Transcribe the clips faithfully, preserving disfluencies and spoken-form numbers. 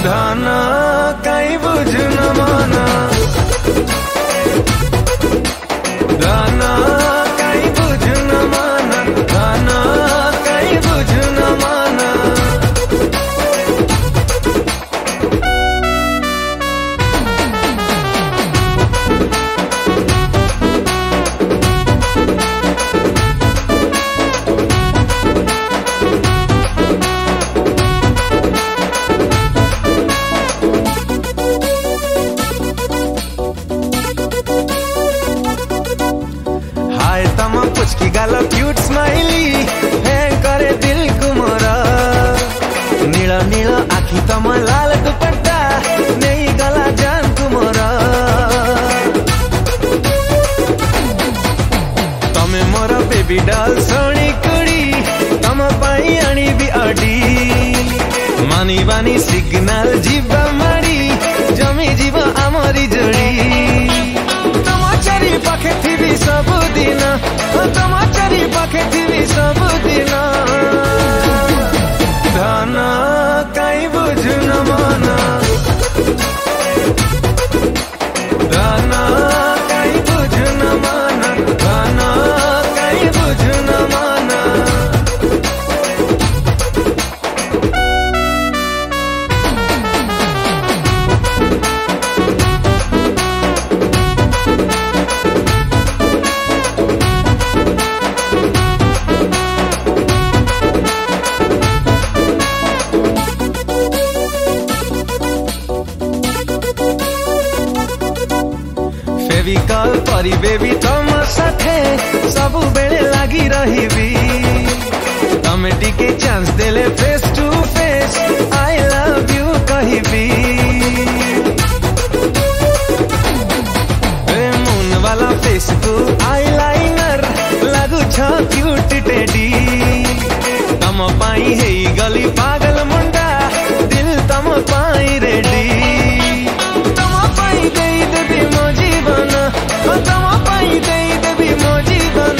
धाना काई बुझन माना धाना काई बुझन माना धाना काई बुझन माना तम पुचकी गाला क्यूट स्माइली हैंग करे दिल को मोरा नीला नीला आखी तम लाल दुपट्टा नहीं गला जान को मोरा तमे मोरा बेबी डाल सोनी कुड़ी तम पाई आनी भी आडी मानी बानी सिग्नल जीवा मारी जमी जीवा आमरी जोड़ी तमाचारी पाखे थी सब दिन तमाचारी पाखे थी सब दिन धाना काई बुझन माना धाना काई बुझन माना धाना काई बुझन माना फेविकल परी बेबी तम साथे सबु बेले लागी रहिबी तमे टिके चांस देले face to face I love you कहिबी ए मून वाला फेस तू आईलाइनर लागु छ क्यूट टेडी तम पाई हे गली पागल मुंडा दिल तम पाई रेडी तम पाई दे देबी मो जीवन तम पाई दे देबी मो जीवन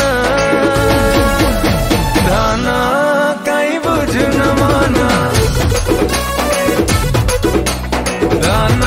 धाना काई बुझन माना धाना